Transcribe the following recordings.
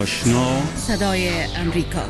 آشنا صدای امریکا.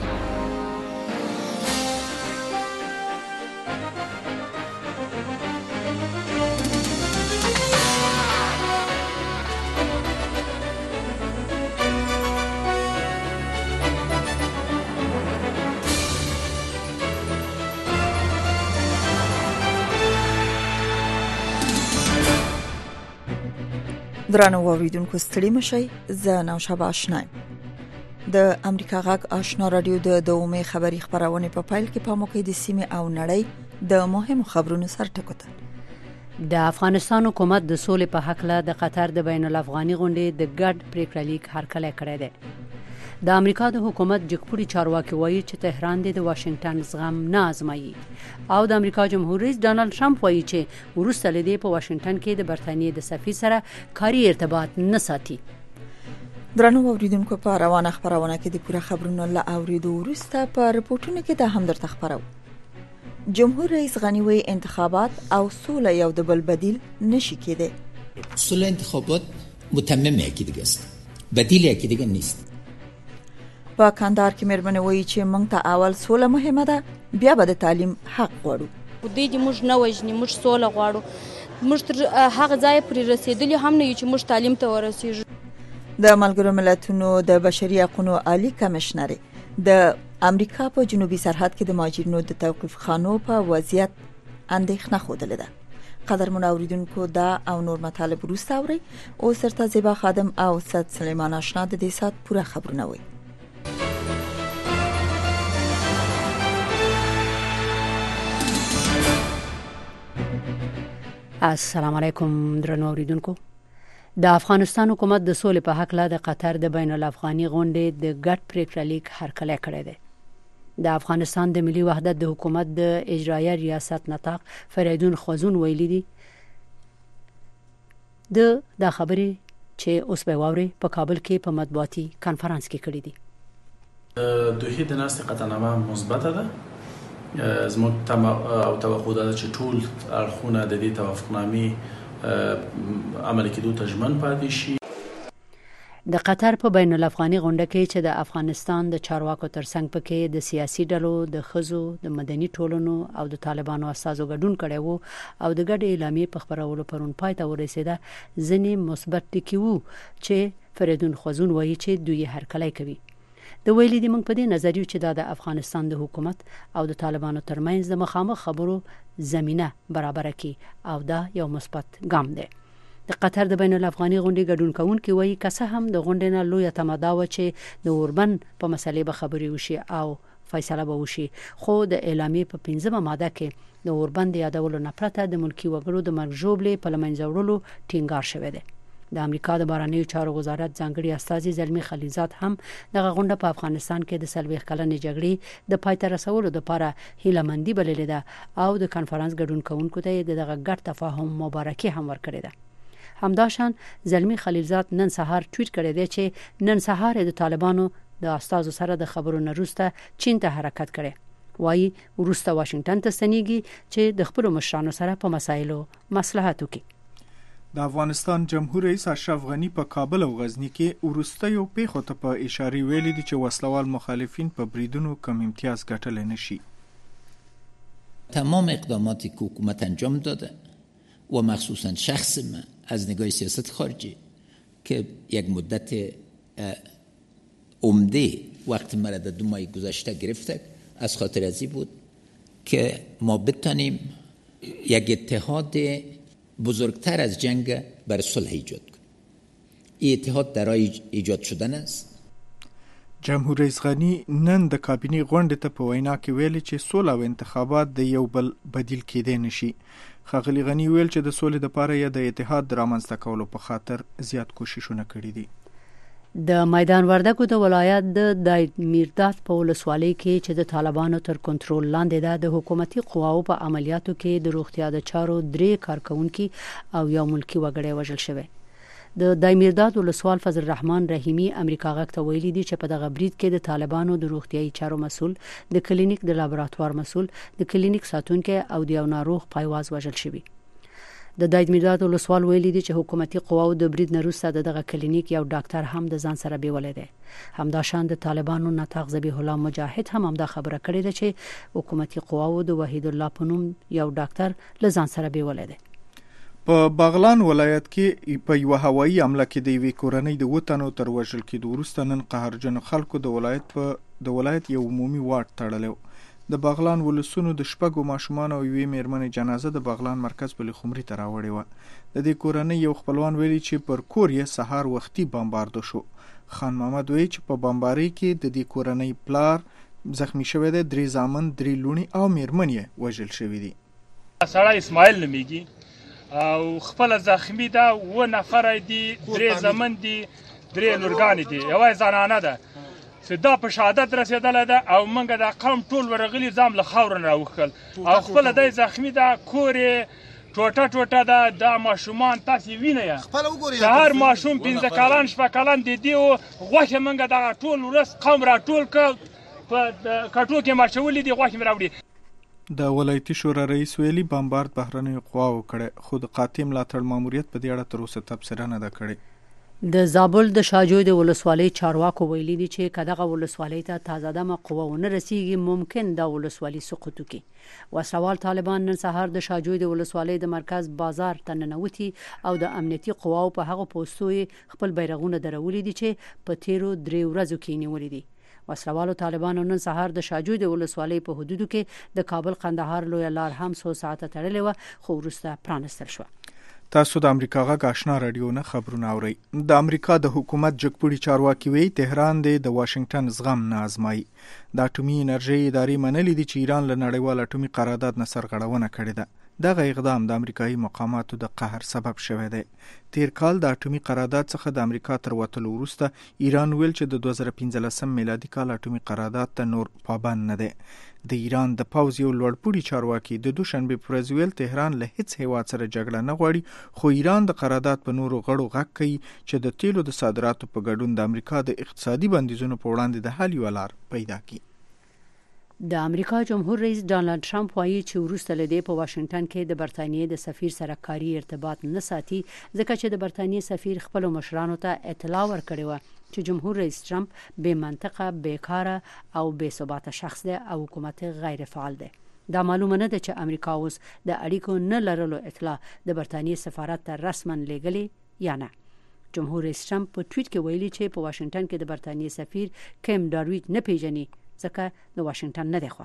درنو اوریدونکو ستړي مشئ، زه نوشابه آشنا د امریکا غږ آشنا رادیو د دومې خبری خبرونه په پایل کې په موقع د سیمه او نړۍ د مهمو خبرونو سر ټکوته. د افغانستان حکومت د سولې په حق له د قطر د بین الافغاني غونډې د ګډ پریکړه لیک هرکلی کړی دی. د امریکا د حکومت جګپوړي چارواکي وایي چې تهران د واشنگټن زغم نه آزمایي او د امریکا جمهور رئیس ډانلډ ټرمپ وایي چې وروسته لدی په واشنگټن کې د برتانیې د سفیر سره کاري ارتباط نه ساتي. درنو اوریدونکو په روانه خبرونه کې د پوره خبرونو له اوریدو وروسته په رپورټونو کې د همدرد خبرو. جمهور رئیس غنی وی انتخابات او سوله یو د بل بدیل نشي کېده. سوله انتخابات متمم یکی دیگه است، بدیل یکی دیگه نیست. په کندهار کې مېرمنې وایي چې موږ ته اول سوله مهمه ده، بیا به د تعلیم حق غواړو. دوی موږ نه وژني، موږ سوله غواړو. موږ تر هغه ځای پرې رسیدلی هم نه یو چې موږ تعلیم ته ورسیږو. د ملګرو ملتونو د بشري حقوقو عالی کمشنر د امریکا په جنوبي سرحد کې د مهاجرینو د توقيف خانو په وضعیت اندېښنه خوده ده. قدرمن اوریدونکو دا او نور مطالب وروسته اوري او سرته زیبا خادم او استاد سلیمان آشنا د دې سات پوره خبرونه وي. السلام علیکم درنو اوریدونکو. د افغانستان حکومت د سولې په حق له د قطر د بین الافغاني غونډې د ګډ پریکړه لیک هرکلی کړی دی. د افغانستان د ملي وحدت د حکومت د اجرایه ریاست نطاق فریدون خوازون ویلي دي د خبرې چې اوس به واوري په کابل کې په مطبوعاتي کانفرنس کې کړی دي. دوی د ناستې قطعنامه مثبته ده. زموږ تم او توقع ده چې ټول اړخونه د دې توافقنامې عملي کېدو ته ژمن پاتې شي. د قطر په بین الافغاني غونډه کې چې د افغانستان د چارواکو ترڅنګ پکې د سیاسي ډلو د خزو د مدني ټولنو او د طالبانو استازو ګډون کړي وو او د ګډ اعلامیې په خبرولو پرون پای ته ورسېده. ځینې مثبت ټکي وو چې فریدون خوازون وایي چې دوی هرکلی کوي. د ویلي دي موږ په دې نظریو چې د افغانستان د حکومت او د طالبانو ترمنځ د مخامخ خبرو زمينه برابر کړي او دا یو مثبت ګام دی. د قطر د بین الافغاني غونډې ګډون کوونکي وایي که څه هم د غونډې نه لویه تماده و چې د اوربن په مسلې به خبرې وشي او فیصله به وشي، خو د اعلامیې په 15مه ماده کې د اوربن د یادولو نه پرته د ملکی وګړو د مرګ ژوبلې په لمنځه وړلو ټینګار شوی دی. د امریکا د بهرنیو چارو وزارت ځانګړي استازي زلمی خلیلزاد هم دغه غونډه په افغانستان کې د 40 کلنې جګړې د پای ته رسولو لپاره هیله‌مندي بللې ده او د کانفرنس ګډون کوونکو ته دغه ګډ تفاهم مبارکي هم ورکړې ده. همداشان زلمی خلیلزاد نن سهار ټویټ کړی دی چې نن سهار د طالبانو د استازو سره د خبرونو وروسته چین ته حرکت کړي. وایي وروسته واشنگټن ته ستنیږي چې د خپل مشرانو سره په مسایلو مصلحت وکړي. د افغانستان جمهور رئیس اشرف غنی په کابل او غزنی کې وروستیو پیښو ته په اشاره ویلي دي چې وسلوال مخالفین په بریدونو کم امتیاز ګټل نشي. تمام اقداماتی که حکومت انجام داده و مخصوصا شخص من از نگاه سیاست خارجی که یک مدت عمده وقت مرا در 2 ماه گذشته گرفته از خاطر ازی بود که ما بتانیم یک اتحاد بزرگتر از جنگ بر صلح ایجاد کنیم. این اتحاد در راه ایجاد شدن است. جمهور رئیس غنی نن د کابینې غونډې ته په وینا کې ویلي چې سوله او انتخابات د یو بل بدیل کېدای نشي. ښاغلي غنی ویل چې د سولې لپاره یې د اتحاد رامنځته کولو په خاطر زیات کوششونه کړي دي. د میدان وردګو د ولایت د دایمیرداد په ولسوالۍ کې چې د طالبانو تر کنټرول لاندې ده د حکومتي قواو په عملیاتو کې د روغتیا د چارو 3 کارکونکي او یو ملکی وګړی وژل شوی. د دایمیرداد ولسوال فضل الرحمن رحیمی امریکا غږ ته ویلي دي چې په دغه برید کې د طالبانو د روغتیايي چارو مسول، د کلینیک د لابراتوار مسول، د کلینیک ساتونکي او د یو ناروغ پایواز وژل شوی. د دایدمیرداد ولسوال ویلي دي چې حکومتي قواو د برید نه وروسته دغه کلینیک یو ډاکټر هم د ځان سره بیولې دی. همداشان د طالبانو نطاق ذبیح الله مجاهد هم دا خبره کړې ده چې حکومتي قواو د وحید الله په نوم یو ډاکټر له ځان سره بیولې دی. په بغلان ولایت کې په یو هوایي حمله کې د یوې کورنۍ د 7 تنو تر وژل کېدو وروسته نن قهرجن خلکو د ولایت یو عمومي واټ تړلی. د بغلان ولسونو د شپږو ماشومان او یوې میرمنې جنازه د بغلان مرکز بلې خمري ته راوړې وه. د دې کورنۍ یو خپلوان ویلي چې پر کور یې سهار وختي بمبارد شو. خان محمد وایي چې په بمبارۍ کې د دې کورنۍ پلار زخمی شوی دی، 3 زامن، 3 لوڼې او میرمن یې وژل شوي دي. سړی اسماعیل نومیږي او خپل زخمی ده، 2 نفر دي، 3 زامن دي، 3 لورګانې دي، یوه زنانه ده چې دا په شهادت رسېدلی ده او موږ د قوم ټول ورغلي ځام له خاورو نه راوښکل او خپله دی زخمي ده، کور یې ټوټه ده. دا ماشومان تاسې وینئ د هر ماشوم 15 کلن 6 کلن د دې غوښې موږ دغه ټول ورځ قوم راټول کړ، په کټو کې ماچولي دي، غوښې مې راوړي. د ولایتي شورا رئیس ویلي بمبارد بهرنیو قواو کړی، خو د قاطع ملاتړ ماموریت په دې اړه تر اوسه تبصره نه ده کړې. د زابل د شاجوی د ولسوالۍ چارواکو ویلي دي چې کداغه ولسوالۍ ته تازه دمه قوه ونه رسیږي ممکن دا ولسوالۍ سقوط وکړي. وسوال طالبان نن سهار د شاجوی د ولسوالۍ د مرکز بازار ته ننوتي او د امنیتي قواو په هغه پوسټو خپل بیرغونه درولي دي چې په تیرو 3 ورځو کې نیولې دي. وسلوالو طالبانو نن سهار د شاجوی د ولسوالۍ په حدودو کې د کابل قندهار لوی لار هم 100 ساعته تړلې و، خو وروسته پرانستل شو. تاسو د امریکا غږ آشنا رادیو نه خبرونه اورئ. د امریکا د حکومت جګپوړي چارواکي وایي تهران د واشنگټن زغم نه ازمایي. د اټومي انرژۍ ادارې منلي دي چې ایران له نړیوال اټومي قرارداد نه سرغړونه کړې ده. دغه اقدام د امریکایي مقاماتو د قهر سبب شوی دی. تیر کال د اټومي قرارداد څخه د امریکا تر وتلو وروسته ایران ویل چې د 2015 میلادي کال اټومي قرارداد ته نور پابند نه دی. د ایران د پوځ یو لوړپوړي چارواکي د دوشنبه پر ورځ ویل تهران له هیڅ هیواد سره جګړه نه غواړي، خو ایران د قرارداد په نورو غړو غږ کوي چې د تیلو د صادراتو په ګډون د امریکا د اقتصادي بندیزونو په وړاندې د حل یوه لار پیدا کړي. د امریکا جمهور رئیس ډانلډ ټرمپ وایي چې وروسته له دې په واشنگټن کې د برتانیې د سفیر سره کاري ارتباط نه ساتي، ځکه چې د برتانیې سفیر خپل مشرانو ته اطلاع ورکړې و چې جمهور رئیس ټرمپ بې منطقه، بیکاره او بې ثباته شخص دی او حکومت غیر فعال دی. دا معلومه نه ده چې امریکا اوس د اړیکو نه لرلو اطلاع د برتانیې سفارت ته رسما لیږلې یا نه. جمهور رئیس ټرمپ په ټویټ کې ویلي چې په واشنگټن کې د برتانیې سفیر کیم ډارویټ نه پیژني، ځکه د واشنگټن نه دی خوښ.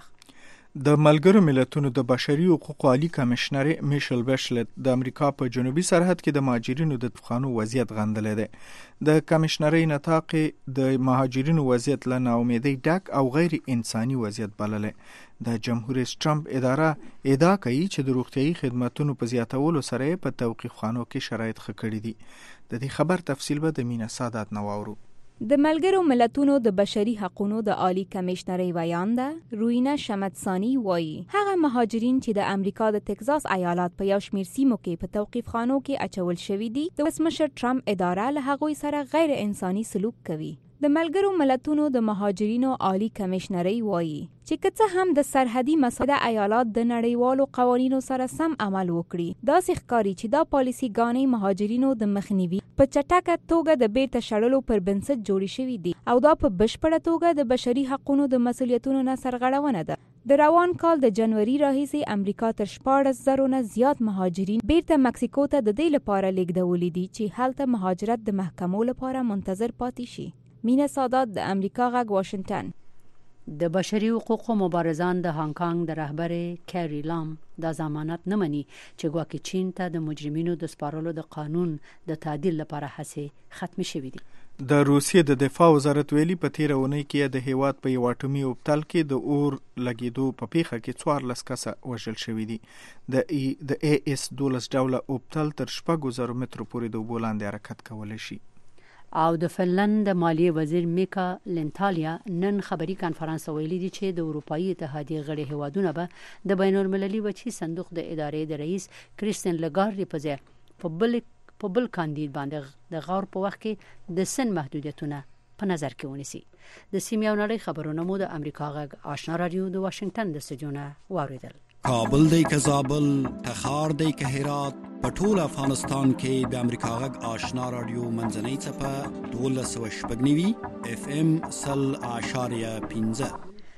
د ملګرو ملتونو د بشري حقوقو عالی کمشنر میشل بشلت د امریکا په جنوبي سرحد کې د مهاجرینو د طوفانو وضعیت غندلی دی. د کمشنرۍ نطاق د مهاجرینو وضعیت له ناامیدۍ ډک او غیر انساني وضعیت بللی. د جمهور رئیس ټرمپ ادعا کوي چې د روغتیايي خدماتونو په زیاتولو سره په توقیفخانو کې شرایط ښه کړي دي. د دې خبر تفصیل به د مینا سادات نه واورو. د ملګرو ملتونو د بشري حقوقو د عالی کمشنرۍ ویانده روینا شمتسانی وایي هغه مهاجرین چې د امریکا د تکزاس ایالات په یو شمیر سیمو کې په توقیفخانو کې اچول شوي دي، د ولسمشر ټرمپ اداره له هغوی سره غیر انساني سلوک کوي. د ملګرو ملتونو د مهاجرینو عالی کمشنرۍ وایي چې که څه هم د سرحدي مسایلو ایالات د نړیوالو قوانینو سره سم عمل وکړي، داسې ښکاري چې دا پالیسیګانې مهاجرینو د مخنیوي په چټکه توګه د بیرته شړلو پر بنسټ جوړې شوي دي او دا په بشپړه توګه د بشري حقوقو د مسؤلیتونو نه سرغړونه ده. د روان کال د جنوري راهیسې امریکا تر 14,000 نه زیات مهاجرین بیرته مکسیکو ته د دې لپاره لیږدولي دي چې هلته مهاجرت د محکمو لپاره منتظر پاتې شي. مینا سادات د امریکا غږ واشنگټن. د بشري حقوقو مبارزان د هانګ کانګ د رهبر کیری لام دا ضمانت نه مني چې ګواکې چین ته د مجرمینو د سپارلو د قانون د تعدیل لپاره هڅې ختم شوې دي. د روسیې د دفاع وزارت ویلي په تیره اونۍ کې د هیواد په یو اټومي اوبتل کې د اور لګیدو په پیښه کې 14 کسه وژل شوي دي. د AS-12 ډوله اوبتل تر 6,000 مترو پورې د اوبو لاندې حرکت کولی شي. او د فنلند د مالیې وزیر میکا لینتالیا نن خبري کانفرنس ویلي دي چې د اروپאי اتحادیې غړي هیوادونه به د بین المللي وچی صندوق د ادارې د رئیس کریستین لګارډ په ځای په بل کاندید باندې د غور په وخت کې د سن محدودیتونه په نظر کې ونیسي. د سیمې او نړۍ خبرونه مو د امریکا غږ آشنا رادیو د واشنگټن د استودیو نه واوریدل. کابل دی که زابل، تخار دی که هرات، په ټول افغانستان کې د امریکا غږ آشنا رادیو منځنۍ څپه 12.9 FM 100.15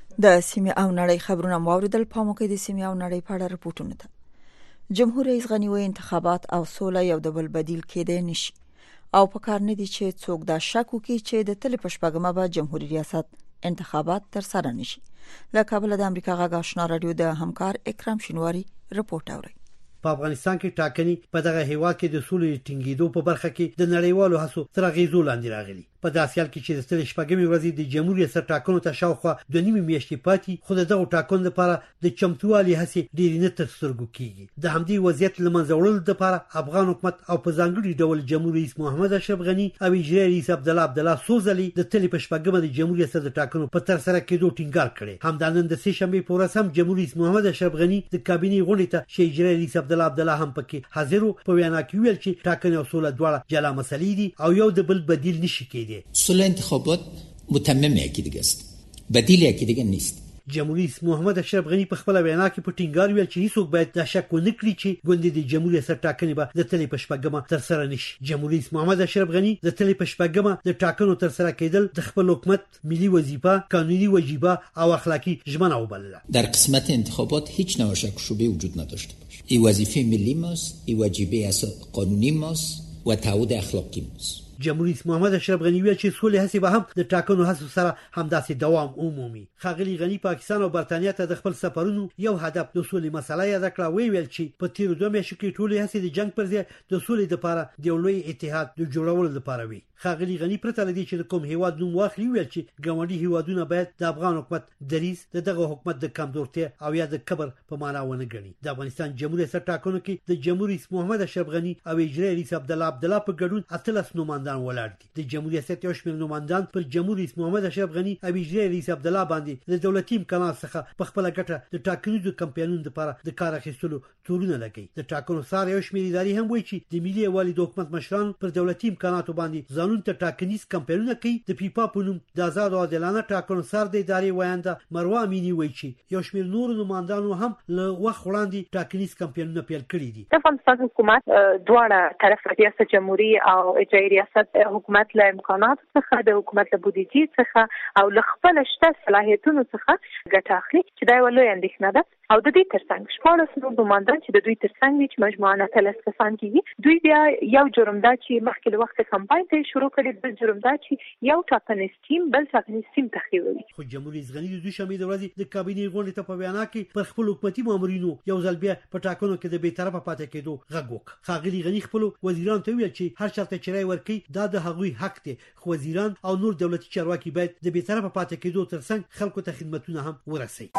د سیمې او نړۍ خبرونه واوریدل. په موقع د سیمې او نړۍ په اړه رپورټونه ده. جمهور رئیس غني وایي انتخابات او سوله یو د بل بدیل کېدای نشي او په کار نه دي چې څوک دا شک وکړي چې د تل په شپږمه به جمهوریت ریاست انتخابات تر سره نشي. له کابل د امریکا غږ آشنا رادیو د همکار اکرام شینواری رپورټ اوري. په افغانستان کې ټاکنې په دغه هیواد کې د سولې ټینګېدو په برخه کې د نړیوالو هڅو تر اغېزو لاندې راغلي. په داسې حال کې چې د ستړي شپږمې ورځې د جمهوریت ریاست ټاکنو ته شاوخوا 2.5 میاشتې پاتې، خو د دغو ټاکنو لپاره د چمتووالي هڅې ډېرې نه تر سترګو کېږي. د همدې وضعیت له منځه وړلو لپاره افغان حکومت او په ځانګړي ډول جمهور رئیس محمد اشرف غني او اجرایي رئیس عبدالله څو ځلې د تلې په شپږمه د جمهوریت ریاست د ټاکنو په ترسره کېدو ټینګار کړی. همدا نن د سې شنبې په ورځ هم جمهور رئیس محمد اشرف غني د کابینې غونډې ته چې اجرایي رئیس عبدالله هم پکې حاضر و، په وینا کې ویل چې ټاکنې او سوله دواړه جلا مسلې دي او یو د بل بدیل نشي کېدی. سوله انتخابات متمم یکی دیگه است، بدیل یکی دیگه نیست. جمهوریت رئیس محمد اشرف غني په خپل وینا کې په ټینګار ویل چې هیڅوک باید دا شک ونه کړي چې ګوندې د جمهوریت ریاست ټاکنې به د تلې په شپږمه تر سره نشي. جمهوریت رئیس محمد اشرف غني د تلې په شپږمه د ټاکنو تر سره کېدل د خپل حکومت ملي وظیفه، قانوني وجیبه او اخلاقی ژمنه وبلله. در قسمت انتخابات هیچ نوع شک و شبهه وجود نداشته باشه. این وظیفه ملی ماست، این وجیبه قانونی ماست و تعهد اخلاقی ماست. جمهوریت رئیس محمد اشرف غني ویل چې سولې هڅې به هم د ټاکنو هڅو سره همداسې دوام ومومي. ښاغلي غني پاکستان او برتانیا ته د خپل سفرونو یو هدف د سولې مسله یاد کړه. ویل چې په تیرو 2 میاشتو کې ټولې هڅې د جنگ پر ځای د سولې لپاره د یو لوی اتحاد د جوړولو لپاره وي. ښاغلي غني پرته لدی چې د کوم هیواد نوم واخلي ویل چې ګاونډي هیوادونه باید د افغان حکومت دریځ دغه حکومت د کمزورتیا او یا د کبر په معنا ونه ګڼي. د افغانستان جمهوریت ریاست ټاکنو کې د جمهور رئیس محمد اشرف غني او اجرایي رئیس عبدالله په ګډون 18 نوماندان ولاړ دي. د جمهوریت ریاست یو شمېر نوماندان پر جمهور رئیس محمد اشرف غني او اجرایي رئیس عبدالله باندې د دولتي امکانات څخه په خپل ګټه د ټاکنیزو کمپاینونو لپاره د کار اخیستلو تورونه لګي. د ټاکنو سره یو شمېر ادارې هم وایي چې د ملي یووالي د حکومت مشران پر دولتي امکاناتو باندې ځانونو ته ټاکنیز کمپاینونه کوي. د پیپا په نوم د آزاد او عادلانه ټاکنو سره د ادارې وایانده مروه امینی وایي چې یو شمېر نور نوماندانو هم له وخت وړاندې ټاکنیز کمپاینونه پیل کړي دي. د افغانستان حکومت دواړه طرف ریاست جمهوریت او اجرایي ریاست حکومت له امکانات څخه د حکومت له بودیجې څخه او له خپل شته صلاحیتونو څخه ګټه اخلي چې دا یو لوی اندېښنه ده. او د دې ترڅنګ شپږ نور نوماندان چې د دوی ترڅنګ چې مجموعاً 13 کسان دي، دوی بیا یو جرم دا چې مخکې له وخت کمپاین ته شروع کړي، بل جرم دا چې یو ټاکنیز ټیم بل ټاکنیز ټیم تخریبوي. خو جمهور رئیس غني د دوشنبه د ورځې د کابینې غونډې ته په وینا کې پر خپل حکومتي مامورینو یو ځل بیا په ټاکنو کې د بی‌طرفه پاتې کېدو غږ وکړ. ښاغلي غني خپل وزیرانو ته ویل چې هر چاته چې رای ورکړي دا د هغوی حق دی، خو وزیران او نور دولتي چارواکي باید د بی‌طرفه پاتې کېدو ترڅنګ خلکو ته خدمتونه هم ورسوي.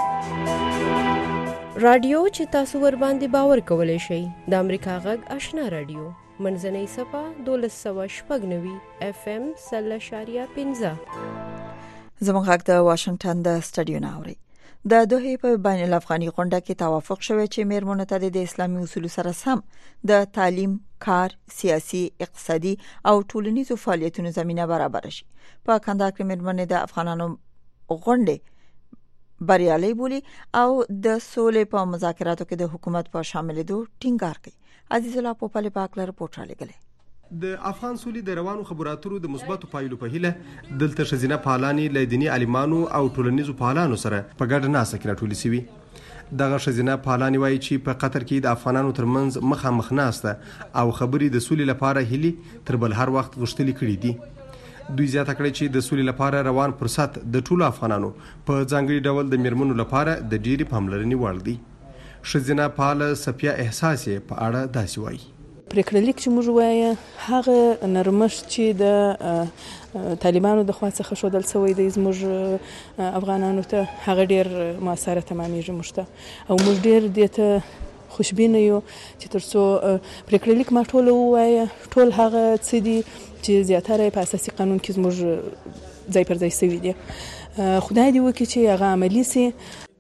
رادیو چې تاسو ور باندې باور کولای شئ د امریکا غږ آشنا رادیو منځنۍ صفه 1290 FM 0.15. زموږ غږ د واشنگټن د سټډیو نه اوري. د دوحې په بین الافغاني غونډه کې توافق شوی چې میرمنو ته د اسلامي اصولو سره سم د تعلیم، کار، سیاسي، اقتصادي او ټولنیزو فعالیتونو زمينه برابر شي. په کندهار کې میرمنې د افغانانو غونډه بریالي بولی او د سولې په مذاکراتو کې د حکومت په شاملېدو ټینګار کوي. عزیز الله پوپل پاکلر رپورټ را لګلې. د افغان سولې د روانو خبرو اترو د مثبتو پایلو په هیله دلته ښځینه فعالانې له دیني عالمانو او ټولنیزو فعالانو سره په ګډه ناسته کې راټولې شوي. دغه ښځینه فعالانې وایي چې په قطر کې د افغانانو ترمنځ مخامخ ناسته او خبرې د سولې لپاره هلي تر بل هر وخت غوښتلې کړې دي. دوی زیاته کړې چې د سولې لپاره روان فرصت د ټولو افغانانو په ځانګړي ډول د میرمنو لپاره د ډېری پاملرنې وړ دی. ښځینه فعاله صفیه احساس په اړه داسې وایي. پریکړه لیک چې موږ وایو هغه نرمښت چې د طالبانو د خوا څخه ښودل شوی دی زموږ افغانانو ته هغه ډېر مؤثره تمامېږي موږ ته، او موږ ډېر دې ته خوشبینه یو چې ترڅو پریکړه لیک ما ټول ووایه ټول هغه څه دي چې زیاتره په اساسي قانون کې زموږ ځای پر ځای شوي دي. خدای دې وکړي چې هغه عملي سي.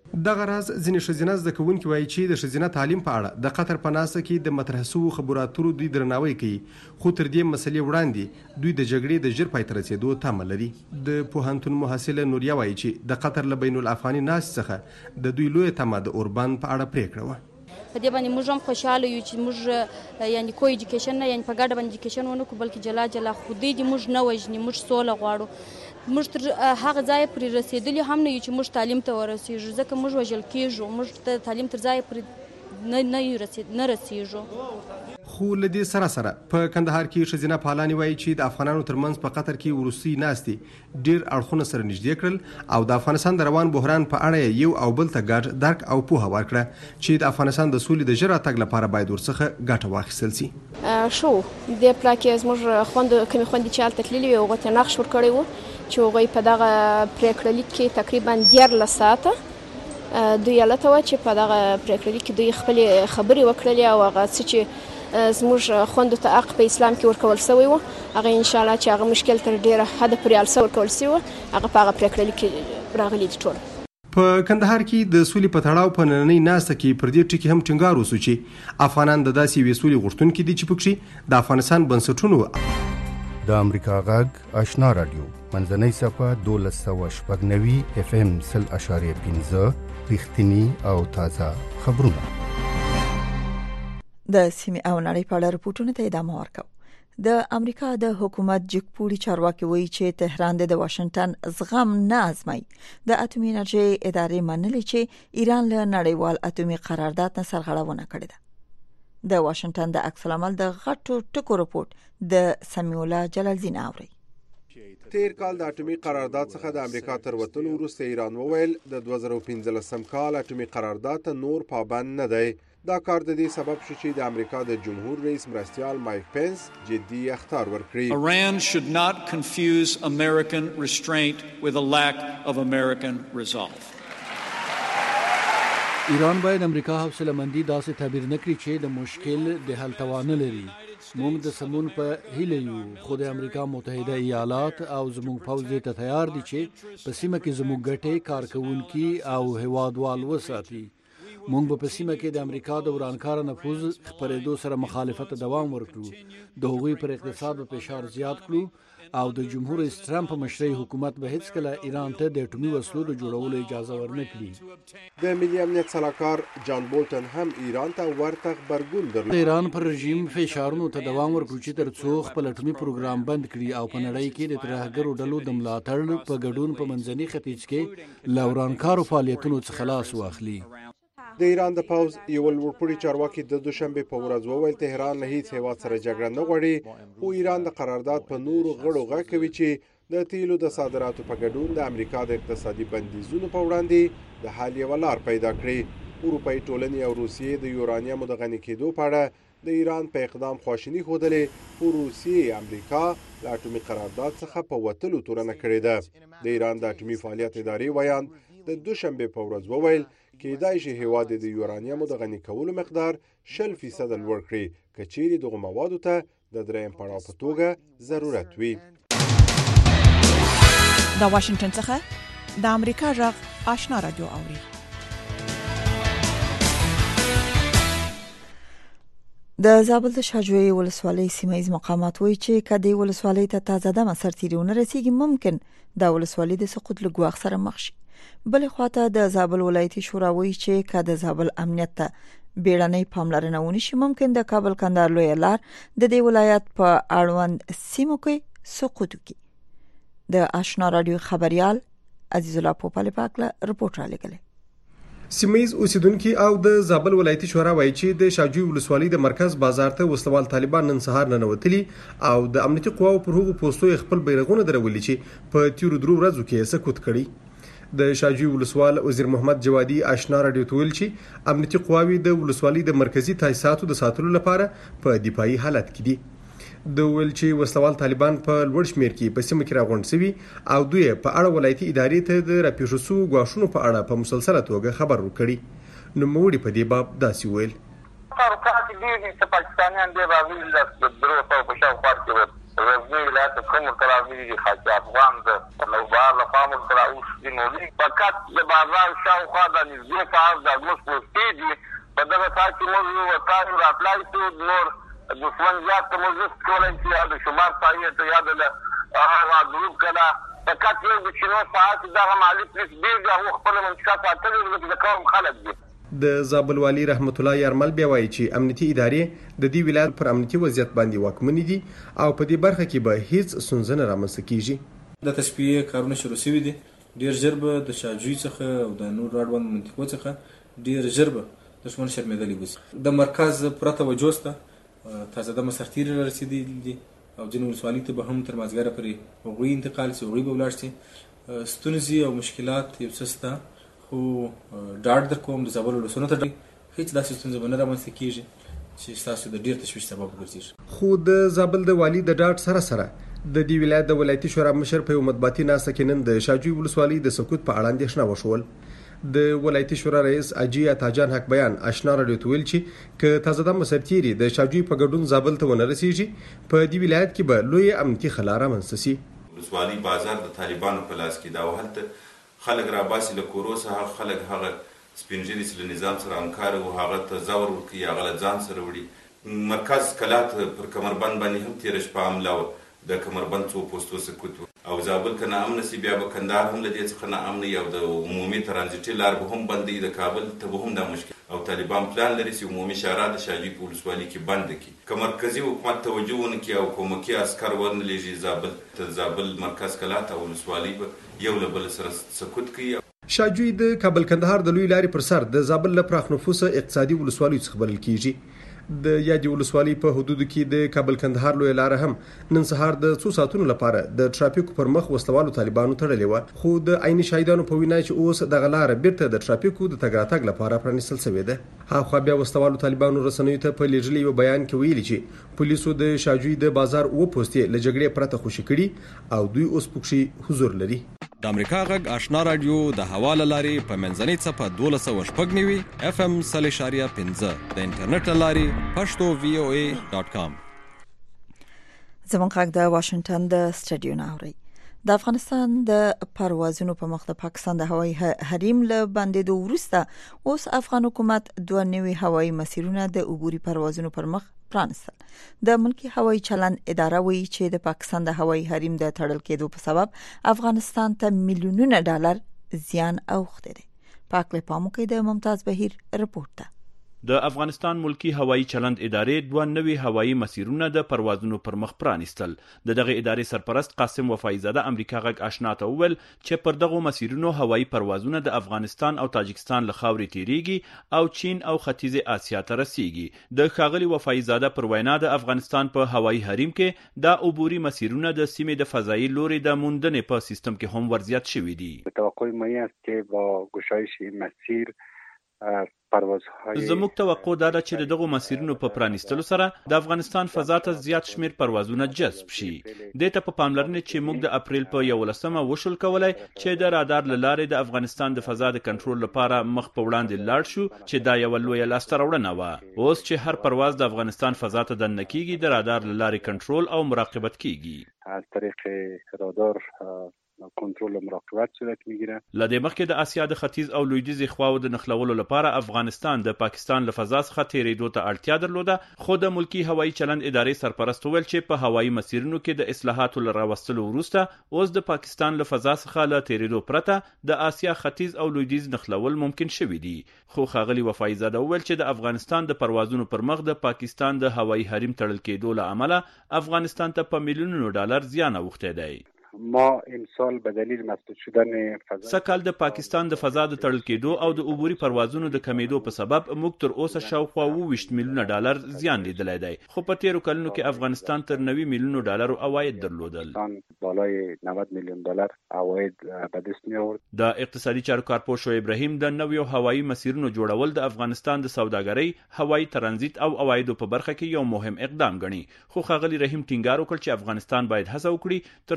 دغه راز ځینې ښځینه زده کوونکي وایي چې د ښځینه تعلیم په اړه د قطر په ناسته کې د مطرح شوو خبرو اترو دوی درناوی کوي، خو تر دې مسلې وړاندې دوی د جګړې د ژر پای ته رسېدو تمه لري. د پوهنتون محصله نوریا وایي چې د قطر له بین الافغاني ناستې څخه د دوی لویه تمه د اوربان په اړه پرېکړه وه. په دې باندې موږ هم خوشاله یو چې موږ یعنی کو ایجوکیشن نه یعنی په ګډه باندې ایجوکیشن ونه کو بلکې جلا جلا خودي دي موږ نه وژني، موږ سوله غواړو. موږ تر هغه ځای پرې رسېدلي هم نه یو چې موږ تعلیم ته ورسېږو، ځکه موږ وژل کېږو، موږ ته تعلیم تر ځای پرې نه رسېږو. خو له دې سره سره په کندهار کې ښځینه فعالانې وایي چې د افغانانو ترمنځ په قطر کې وروستۍ ناستې ډېر اړخونه سره نږدې کړل او د افغانستان د روان بحران په اړه یو او بل ته ګډ درک او پوهه ورکړه چې د افغانستان د سولې د ژر راتګ لپاره باید ورڅخه ګټه واخیستل شي. شو د پلاکې زموږ کمی خوندې چې هلته تللي وي هغوی ته نقش ورکړی و چې هغوی په دغه پرېکړه لیک کې تقریبا 14 ساعته دوی هلته وه چې په دغه پرېکړه لیک کې دوی خپلې خبرې وکړلې او هغه څه چې زموږ خوندو ته حق په اسلام کې ورکول سوی و هغه انشاءالله چې هغه مشکل تر ډېره حده پورې هلته ورکول سوی و هغه په هغه پرېکړه لیک کې راغلي دي ټول. په کندهار کې د سولې په تړاو په نننۍ ناسته کې پر دې ټکي هم ټینګار وسو چې افغانان د داسې یوې سولې غوښتونکي دي چې پکښې د افغانستان بنسټونو. د امریکا غږ آشنا رادیو منځنۍ صفحه 1290 FM 0.15 رښتینی او تازه خبرونه. د سیمې او نړۍ په اړه رپورټونو ته ادامه ورکوو. د امریکا د حکومت جګپوړي چارواکي وایي چې تهران د واشنگټن زغم نه ازمایي. د اټومي انرژي ادارې منلي چې ایران له نړیوال اټومي قرارداد نه سرغړونه کړې ده. د واشنگټن د عکس العمل د غټو ټکو رپورټ د سمیع الله جلالدین اوري. تیر کال د اټومي قرارداد څخه د امریکا تر وتلو وروسته ایران وویل د 2015 کال اټومي قرارداد ته نور پابند نه دی. دا کار د دې سبب شو چې د امریکا د جمهور رئیس مرستیال مایک پنس جدي اخطار ورکړي. Iran should not confuse American restraint with a lack of American resolve. ایران باید امریکا حوصله مندي داسې تعبیر نکړي چې د مشکل د حل توان لري. موږ د سمون په هیله یو خو د امریکا متحده ایالات او زموږ پوځ ته تیار دي چې په سیمه کې زموږ ګټې کارکونکي او هوادوال وساتي. موږ په سیمه کې د امریکا د ورانکار نفوذ خپرېدو سره مخالفت دوام ورکړو، د هغوی پر اقتصاد په فشار زیات کړو او د جمهور رئیس ټرمپ مشرۍ حکومت به هیڅ کله ایران ته د اټومي وسلو د جوړولو اجازه ورنکړي. د ملي امنیت سلاکار جان بولټن هم ایران ته ورته خبرګون درلود. ایران پر رژیم فشارونو ته دوام ورکړي چې ترڅو خپل اټومي پروګرام بند کړي او په نړۍ کې د ترهګرو ډلو د ملاتړ په ګډون په منځني ختیځ کې له ورانکارو فعالیتونو څخه خلاص واخلي. د ایران د پوځ یو لوړپوړي چارواکي د دوشنبه په ورځ وویل تهران له هیڅ هیواد سره جګړه نه غواړي، خو ایران د قرارداد په نورو غړو غږ کوي چې د تیلو د صادراتو په ګډون د امریکا د اقتصادي بندیزونو په وړاندې د حل یوه لار پیدا کړي. اروپایي ټولنې او روسیې د یورانیمو د غني کېدو په اړه د ایران په اقدام خواشیني ښودلې، خو روسیې امریکا له اټومي قرارداد څخه په وتلو تورنه کړې ده. د ایران د اټومي فعالیت ادارې ویان د دوشنبه په ورځ وویل کېدای شي هیواد د یورانیمو د غني کولو مقدار 0% لوړ کړي که چیرې دغو موادو ته د دریم پړاو په توګه ضرورت وي. د واشنگټن څخه د امریکا غږ آشنا رادیو اوري. د زابل د شاجوی ولسوالۍ سیمایي مقامات وایي چې کدی ولسوالۍ ته تازه د مسرتیرونه رسیدي ممکن د ولسوالۍ د سقوط لګواخ سره مخ شي. بل خواته د زابل ولایتي شورا وایي چې کله د زابل امنیت ته بیړنۍ پاملرنه ونشي ممکن د کابل کندهار لوی لار د دې ولایت په اړوند سیمو کې سقوط وکړي. د آشنا رادیو خبريال عزیز الله پوپل پاکله رپورټ را لګلې. سیمایز اوسیدونکو او د زابل ولایتي شورا وایي چې د شاجوی ولسوالۍ د مرکز بازار ته وسلوال طالبان نن سهار نه نوتلي او د امنیتي قواو پر هغو پوسټو خپل بیرغونه درولي چې په تیرو درو ورځو کې سقوط کړي. د شاجوی ولسوال وزیر محمد جوادي آشنا رادیو ته ویل چې امنیتي قواوی د ولسوالۍ د مرکزی تاسیساتو د ساتلو لپاره په دفاعي حالت کې دي. د ویل چې وسلوال طالبان په لوړ شمیر کې په سیمه کې راغونډ شوي او دوی په اړه ولایتي ادارې ته د راپېښو شوو ګواښونو په اړه په مسلسله توګه خبر ورکړي. نوموړي په دې باب داسې ویل: تاسو دې چې پاکستانیان دې راغلي د درو په شاوخوا کې غزني ولایت کوم تراویږي خاص افغان د نوبار لپاره تراوش دي نو فقط د بازار شاوخوا د نږدې ساعت د موږ پوسټې دي په دغه ساعت کې موږ وکړو راتلای شو نور دښمن زیات موږ کولای شي یا د شمار پایې ته یا د هغه ګروپ کله فقط یو د شنو ساعت دغه مالک نسبي او خپل منشأ ساتلو د کوم خلک دي. د زابل والی رحمت الله یارمل بیا وایي چې امنیتي ادارې د دې ولایت پر امنیتي وضعیت باندې واکمنې دي او په دې برخه کې به هیڅ ستونزه نه رامنځته کیږي. د تشبیه کارونه شروع شوي دي، ډیر ژر به د شاجوی څخه او د نور اړوند منطقو څخه ډیر ژر به دښمن شرمېدلی وي. د مرکز پوره توجه شته، تازه دمه سرتیري رارسېدلي دي او ځینې ولسوالۍ ته به هم تر مازدیګره پورې هغوی انتقال شي، هغوی به ولاړ شي. ستونزې او مشکلات یو څه شته، خو ډاډ در کوم د زابل ولسونو ته هیڅ داسې ستونزه به نه رامنځته کیږي چې ستاسو د ډیر تشویش سبب وګرځي. خو د زابل د والی د ډاډ سره سره د دې ولایت د ولایتي شورا مشر په یو مطبوعاتي ناسته کې نن د شاجوی ولسوالۍ د سقوط په اړه اندېښنه وشول. د ولایتي شورا رئیس اجي عطاجان حق بیان آشنا راډیو ته ویل چې که تازه دمه سرتیري د شاجوی په ګډون زابل ته ونه رسیږي په دې ولایت کې به لوی امنیتي خلا رامنځته شي. ولسوالۍ بازار د طالبانو په لاس کې دا وهلته خلک را باسي له کورو څخه، خلک هغه سپین ږیري چې له نظام سره همکار وو هغه ته زور ورکوي، هغه له ځان سره وړي. مرکز کلات پر کمربند باندې هم تېره شپه حمله وه، د کمربند څو پوستو سقوط و او زابل که ناامنه سي بیا به کندهار هم له دې څخه ناامنه او د عمومي ترانزیټي لار به هم بندوي، د کابل ته به هم دا مشکل او طالبان پلان لري چې عمومي شارع د شاجوی په ولسوالۍ کې بنده کړي. که مرکزي حکومت توجه ونه کړي او کومکي عسکر ونه لېږي زابل ته، زابل مرکز کلات او ولسوالۍ به یو له بل سره سقوط کوي. شاجوی د کابل کندهار د لوی لارې پر سر د زابل له پراخ نفوسه اقتصادي ولسوالیو څخه بلل کیږي. د یادې ولسوالۍ په حدودو کې د کابل کندهار لوی لار هم نن سهار د څو ساعتونو لپاره د ټرافیکو پر مخ وسلوالو طالبانو تړلې وه، خو د عیني شاهدانو په وینا چې اوس دغه لاره بیرته د ټرافیکو د تګ راتګ لپاره پرانیستل شوې ده. هاخوا بیا وسلوالو طالبانو رسنیو ته په لیږلي یو بیان کې ویلي چې پولیسو د شاجوی د بازار اوه پوستې له جګړې پرته خوشي کړي او دوی اوس پکښې حضور لري. د امریکا غږ آشنا رادیو د هوا له لارې په منځنۍ څپه 1290 FM 3.15 د انټرنیټ له لارې پښتو voa.com. زموږ غږ د واشنگټن د سټډیو نه اوري. د افغانستان د پروازونو په مخ د پاکستان د هوایي حریم له باندې د ورسته اوس افغان حکومت دوه نوي هوایي مسیرونه د عبوري پروازونو پر مخ پرانستل. د ملکی هوایي چلند اداره وایي چې د پاکستان د هوایي حریم د تړل کېدو په سبب افغانستان ته میلیونونه ډالر زیان اوښتی دی. پاک له پامو کې د ممتاز بهیر رپورټ ده. د افغانستان ملکی هوایي چلند ادارې دوه نوي هوایي مسیرونه د پروازونو پر مخ پرانستل. د دغه ادارې سرپرست قاسم وفای زاده امریکا غږ آشنا ته وویل چې پر دغه مسیرونو هوایي پروازونه د افغانستان او تاجکستان له خاورې تیریږي او چین او ختیځ اسیا ته رسیږي. د ښاغلي وفای زاده پر وینا د افغانستان په هوایي حریم کې د عبوري مسیرونه د سیمې د فضایي لوري د موندنې په سیستم کې هم ورزیات شوي دي. توقع ما است که با گشایش مسیر زموږ توقع دا ده چې دغه مسیرونو په پرانیستلو سره د افغانستان فضا ته زیات شمیر پروازونه جذب شي. دې ته په پاملرنه چې موږ د اپریل په 11مه وشل کولای چې د رادار لارې د افغانستان د فضا د کنټرول لپاره مخ په وړاندې لاړ شو چې دا یو لوی لاسته راوړنه و. اوس چې هر پرواز د افغانستان فضا ته دننه کیږي د رادار لارې کنټرول او مراقبت کیږي. از طریق رادار کنټرول او مراقبت صورت میگیره. لدې مخکې د اسیا د ختیځ او لویدیځ خواو د نخلولو لپاره افغانستان د پاکستان له فضا څخه تیریدو ته اړتیا درلوده، خو د ملکی هوایي چلند ادارې سرپرست ویل چې په هوایي مسیرونو کې د اصلاحاتو لراوستلو وروسته اوس د پاکستان له فضا څخه له تیریدو پرته د اسیا ختیځ او لویدیځ نخلول ممکن شوي دي. خو ښاغلي وفای زاده ویل چې د افغانستان د پروازونو پر مخ د پاکستان د هوایي حریم تړل کېدو له امله افغانستان ته په میلیونونو ډالر زیان اوښتی دی. ما امسال به دلیل مسدود شدن فضا سکهال د پاکستان د فضا د تړل کېدو او د عبوري پروازونو د کمیدو په سبب موږ تر اوسه شاوخوا 20 میلیونه ډالر زیان لیدلی دی، خو په تیرو کلونو کې افغانستان تر 90 میلیونو ډالر عواید درلودل. بالای 90 میلیون ډالر عواید به دست می آورد. د اقتصادي چارو کارپوه شو ابراهیم د نویو هوایي مسیرونو جوړول د افغانستان د سوداګرۍ، هوایي ترانزیت او عوایدو په برخه کې یو مهم اقدام ګڼي. خو ښاغلي رحیم ټینګار وکړ چې افغانستان باید هڅه وکړي ترڅو د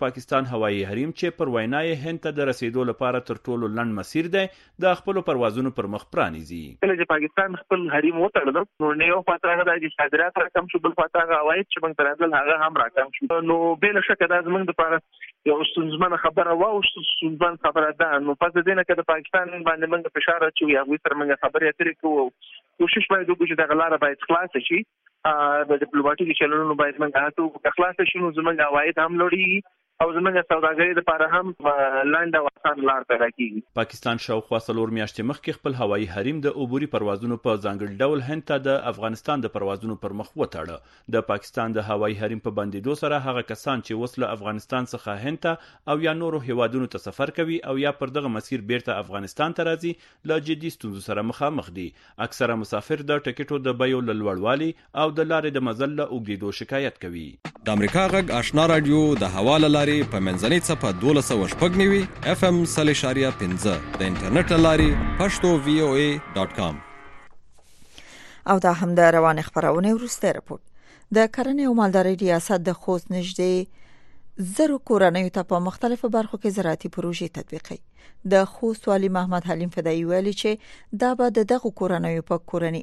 پاکستان هوایي حریم چې پر وینا یې هند ته د رسیدو لپاره تر ټولو لنډ مسیر دی د خپل پروازونو پر مخ پرانیزي. کله چې پاکستان خپل حریم وتړل نو نه یو خواته هغه د صادرات رقم شو، بل خواته هغه عواید چې موږ ترازل هغه هم راکم شو. نو بل شکه دا زموږ لپاره یو ستونزمنه خبره او ستونزمن خبره ده. نو پس د دې نه چې د پاکستان باندې موږ فشار اچوي هغه سره موږ خبرې اترې کوو، کوشش باید وکړو چې د غلاره باید خلاص شي، د ډیپلوماټیک چلنونو باید موږ هڅه خلاص شي، نو زموږ عواید هم لوړي او زموږ سوداګري لپاره هم لاندې او آسان لار پیدا کیږي. پاکستان شاوخوا 4 میاشتې مخکې خپل هوایي حریم د عبوري پروازونو په ځانګړي ډول هند ته د افغانستان د پروازونو پر مخ وتاړه. د پاکستان د هوایي حریم په بندیدو سره هغه کسان چې وسله افغانستان څخه هند ته او یا نورو هیوادونو ته سفر کوي او یا پر دغه مسیر بیرته افغانستان ته راځي له جدي ستونزو سره مخامخ دي. اکثره مسافر د ټکټو د بیو له لوړوالي او د لارې د مزل له اوږدېدو شکایت کوي. د امریکا غږ آشنا رادیو د حواله لارې په منځنۍ څپه 1290 FM 3.15 د انټرنیټ لارې پښتو voa.com. او دا هم د روان خبرونه وروسته رپورت. د کرنې او مالدارۍ ریاست د خوست نږدې 1000 کورنیو ته په مختلفو برخو کې زراعتي پروژې تطبیقي. د خوست والي محمد حلیم فدایي ویلي چې دا به دغه کورنیو په کورنی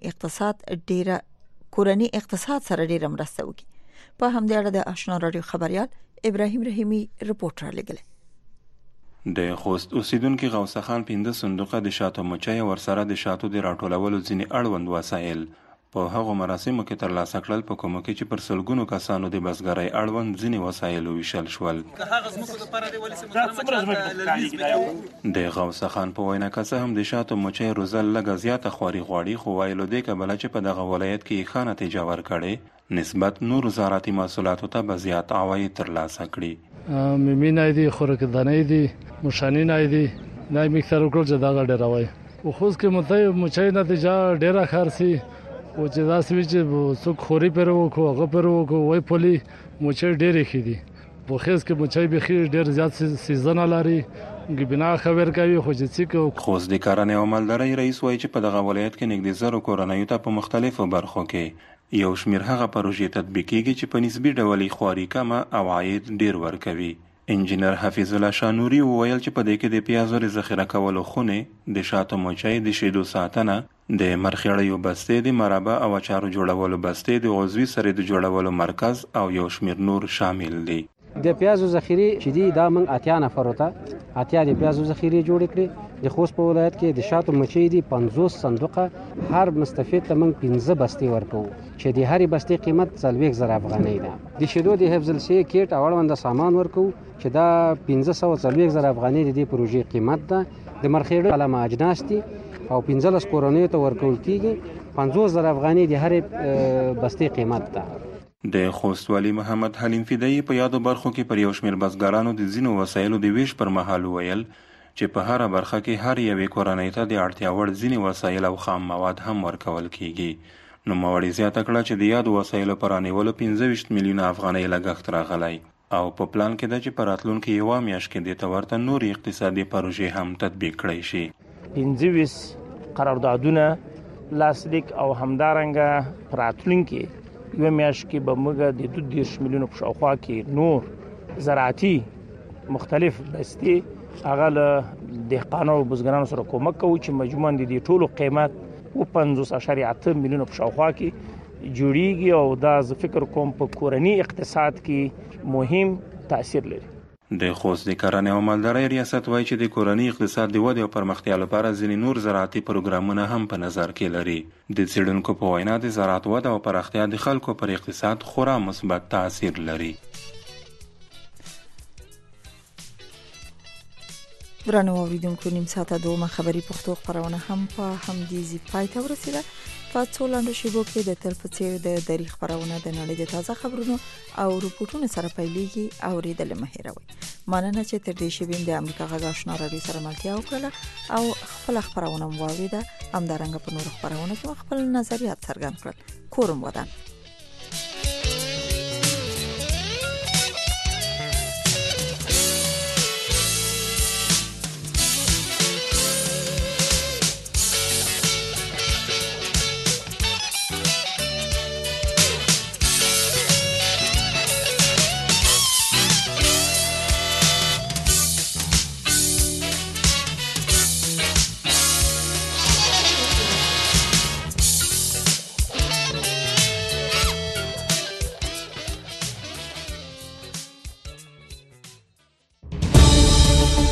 اقتصاد سره ډیره مرسته وکړي. په همدې اړه د آشنا رادیو خبريال ابراهیم رحیمی رپورټ را لګل. د خوست اوسیدونکو غوث خان 15 صندوقه د شاتو مچای ورسره د شاتو د راټولولو ځینې اړوند وسایل په هغه مراسمو کې ترلاسه کړل، په کومه کې چې پر سلګونو کسانو د بزګرۍ اړوند ځینې وسایل ویشل شول. د غوث خان په وینا که څه هم د شاتو مچای روزل لږه زیاته خواري غواړي، خو ویلو دی کبله چې په دغه ولایت کې ښه نتیجه ورکړې نسبت نور زراعتي محصولاتو ته به زیات عواید ترلاسه کړي. میمینای دی، خوراکدانۍ دی، مشانینای دی، نه میکسر وکړل چې دا ډېر وای. خو خوست کې مچای نتیجه ډېره خارسي او چې دا سوي چې څوک خوري پرو کو هغه پرو کو وای پولي مچای ډېر خېدي. په خوست کې مچای به ډېر زیات سیزن لري، بنا خبر کوي خو چې خوست د کرنې او مالدارۍ رئیس وایي چې په دغه ولایت کې نږدې 1000 کورنیو ته په مختلفو برخو کې یو شمیر هغه پروژې تطبیقېږي چې په نسبي ډول خواري کمه او عاید ډیر ورکوي. انجینر حفیظ الله شانوري وویل چې په دې کې د پیازو ذخیره کولو خونه، د شاتو مچای د شیدو ساتنه، د مرخیړیو بستې، د مربا او اچارو جوړولو بستې، د عضوي سرې د جوړولو مرکز او یو شمیر نور شامل دي. د پیازو ذخیره چې دی دا موږ 80 نفر ته 80 د پیازو ذخیره جوړ کړې. د خوست په ولایت کې د شاتو مچۍ دی 50 صندوقه، هر مستفید ته موږ 15 بستې ورکو چې د هرې بستې قیمت 40,000 افغانۍ ده. د شیدو د حفظ الصحې کیټ او اړوند سامان ورکو چې دا 1540,000 افغانۍ د پروژې قیمت ده. د مرخیړو علامه اجناس دي او 15 کورنیو ته ورکول کیږي، 50,000 افغانۍ د هرې بستې قیمت ده. د خوست والي محمد حلیم فدایي په یادو برخو کې پر یو شمیر بزګرانو د ځینو وسایلو د ویش پر مهال ویل چې په هر برخه کې هر یوې کورنۍ ته د اړتیا وړ ځینې وسایل او خام مواد هم ورکول کیږي. نو موړي زیاته کړه چې د یادو وسایلو پر رانیولو 15 میلیونه افغانۍ لګښت راغلی او په پلان کې ده چې په راتلونکي یوه میاشت کې دې ته ورته نورې اقتصادي پروژې هم تطبیق کړی شي. 15 قراردادونه لاسلیک او همدارنګه په راتلونکي یو میاشت کې به موږ د 2 میلیونو په شاوخوا کې نور زراعتي مختلف بستې هغه له دهقانو او بزګرانو سره کومک کوو چې مجموعاً د ټولو قیمت 50.8 میلیونو په شاوخوا کې جوړیږي او دا زه فکر کوم په کورنی اقتصاد کې مهم تاثیر لري. د خوست د کرنې او مالدارۍ ریاست وایي چې د کورنی اقتصاد د ودې او پرمختیا لپاره ځینې نور زراعتي پروګرامونه هم په نظر کې لري. د څېړونکو په وینا د زراعت وده او پراختیا د خلکو پر اقتصاد خورا مثبت تاثیر لري. درنو اوریدونکو، نیم ساعته دومه خبری پښتو خبرونه هم په همدې ځای پای ته ورسیده. په څو لاندو شیبو کې د تل په څیر د دری خبرونه د نړۍ د تازه خبرونو او رپورټونو سره پیلېږي. اوریدل مه هېروئ. مننه چې تر دې شیبې د امریکا غږ آشنا رادیو سره ملتیا وکړه او خپل خبرونه مو واوریده. همدارنګه په نورو خبرونو کې خپل نظریات څرګند کړل. کورم ودان.